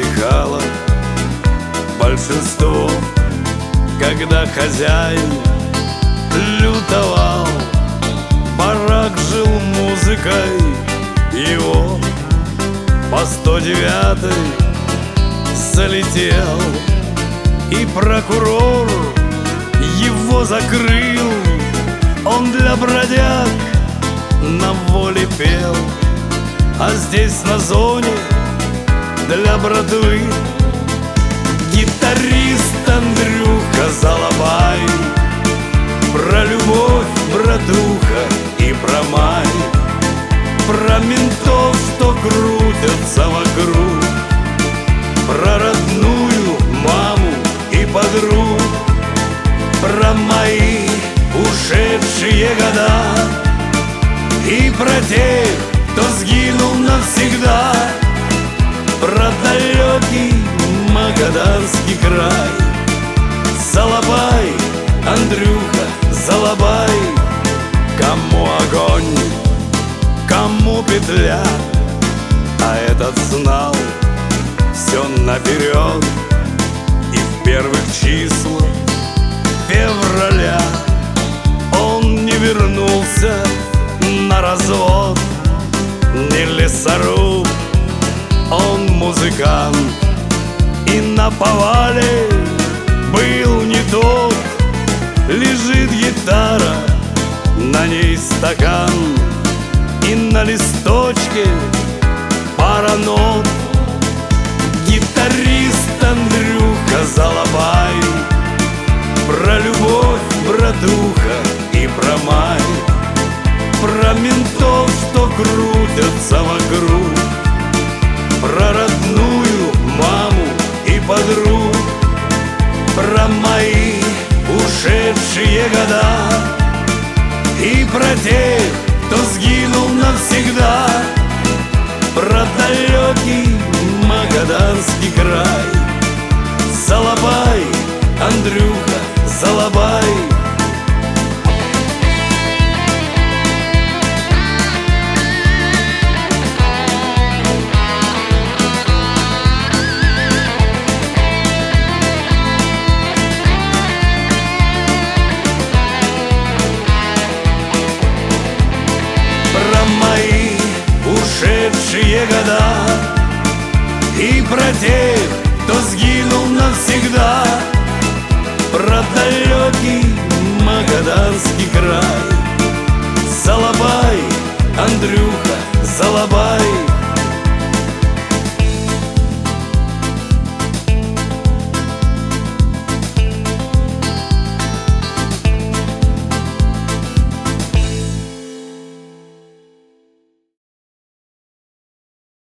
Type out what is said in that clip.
утихало большинство, когда хозяин лютовал. Барак жил музыкой его, по 109-й залетел, и прокурор его закрыл. Он для бродяг на воле пел, а здесь на зоне для братвы гитарист Андрюха Залабай. Про любовь, братуха, и про май, про ментов, что крутятся вокруг, про родную маму и подруг, про мои ушедшие года и про тех, кто сгинул навсегда, про далекий Магаданский край. Залабай, Андрюха, залабай, кому огонь, кому петля, а этот знал все наперед. И в первых числах февраля он не вернулся на развод. Не лесоруб, он музыкант, и на повале был не тот. Лежит гитара, на ней стакан, и на листочке пара нот. Гитарист Андрюха Залабай, про любовь, братуха, и про май, про ментов, что крутятся вокруг, про родную маму и подруг, про мои ушедшие года и про тех, кто сгинул навсегда, про далекий Магаданский край. Залабай, Андрюха, залабай. Ушедшие года и про тех, кто сгинул навсегда, про далекий Магаданский край. Залабай, Андрюха, залабай.